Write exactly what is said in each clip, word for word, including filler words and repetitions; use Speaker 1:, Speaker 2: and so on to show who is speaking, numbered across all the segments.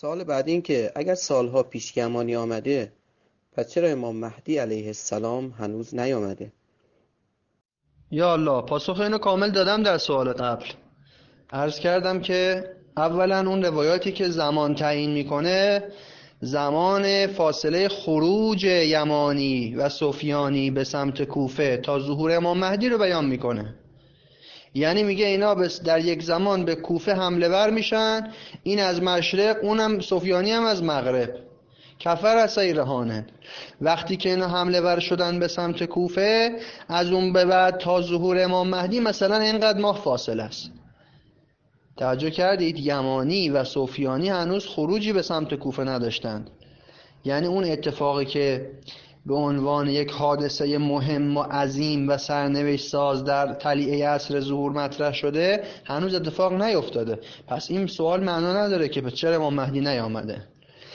Speaker 1: سوال بعد این که اگر سالها پیش گمانی آمده، پس چرا امام مهدی علیه السلام هنوز نیامده؟
Speaker 2: یا الله، پاسخ اینو کامل دادم در سوال قبل. عرض کردم که اولا اون روایاتی که زمان تعیین میکنه زمان فاصله خروج یمانی و سفیانی به سمت کوفه تا ظهور امام مهدی رو بیان میکنه. یعنی میگه اینا در یک زمان به کوفه حمله ور میشن، این از مشرق، اونم سفیانی هم از مغرب. کفر از سیرهانه. وقتی که اینا حمله ور شدن به سمت کوفه، از اون به بعد تا ظهور امام مهدی مثلا اینقدر ماه فاصله است. توجه کردید؟ یمانی و سفیانی هنوز خروجی به سمت کوفه نداشتند. یعنی اون اتفاقی که به عنوان یک حادثه مهم و عظیم و سرنوشت ساز در طلیعه عصر ظهور مطرح شده هنوز اتفاق نیفتاده. پس این سوال معنا نداره که چرا امام مهدی نیامده.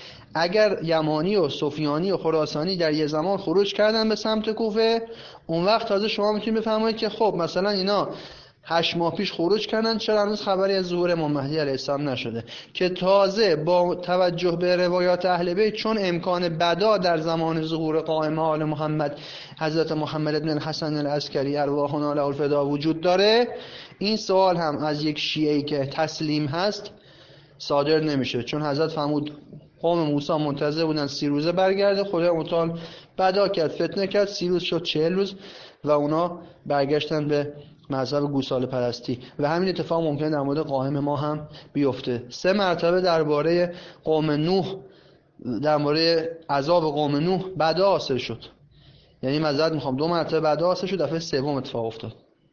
Speaker 2: اگر یمانی و سفیانی و خراسانی در یه زمان خروج کردن به سمت کوفه، اون وقت تازه شما میتونید بفرمایید که خب مثلا اینا هشت ماه پیش خروج کردن، چرا هنوز خبری از ظهور امام مهدی علیه السلام نشده؟ که تازه با توجه به روایات اهل بیت، چون امکان بدا در زمان ظهور قائم آل محمد حضرت محمد بن الحسن العسکری ارواحنا له الفدا وجود داره، این سوال هم از یک شیعه‌ای که تسلیم هست صادر نمیشه. چون حضرت فرمود قوم موسی منتظر بودن سی روزه برگرده، خدا متعال بدا کرد، فتنه کرد، سی روز شد چهل روز و اونا برگشتن به مذهب گوساله پرستی. و همین اتفاق ممکنه در مورد قائم ما هم بیفته. سه مرتبه درباره قوم نوح، در مورد عذاب قوم نوح بدا حاصل شد. یعنی معذرت میخوام، دو مرتبه بدا حاصل شد، دفعه سوم اتفاق افتاد.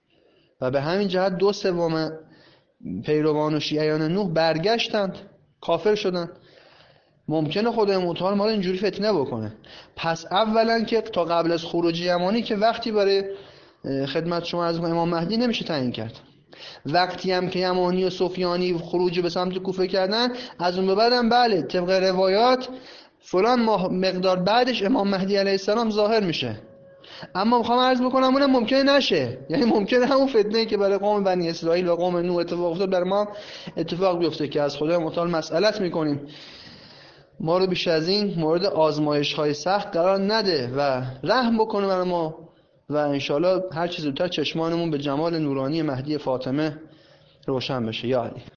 Speaker 2: و به همین جهت دو سوم پیروان و شیعیان نوح برگشتند، کافر شدند. ممکنه خدای متعال ما رو اینجوری فتنه بکنه. پس اولا که تا قبل از خروج یمانی که وقتی برای خدمت شما از امام مهدی نمیشه تعیین کرد. وقتی هم که یمانی و سفیانی خروج به سمت کوفه کردن، از اون به بعدم بله طبق روایات فلان مقدار بعدش امام مهدی علیه السلام ظاهر میشه. اما میخوام عرض بکنم اونم ممکنه نشه. یعنی ممکنه همون فتنه‌ای که برای قوم بنی اسرائیل و قوم نوح اتفاق افتاد برای ما اتفاق بیفته که از خدای متعال مسئلت میکنیم ما رو بیش از این مورد آزمایش‌های سخت قرار نده و رحم بکنه برای ما و انشالله هر چیز زودتر چشمانمون به جمال نورانی مهدی فاطمه روشن بشه. یا علی.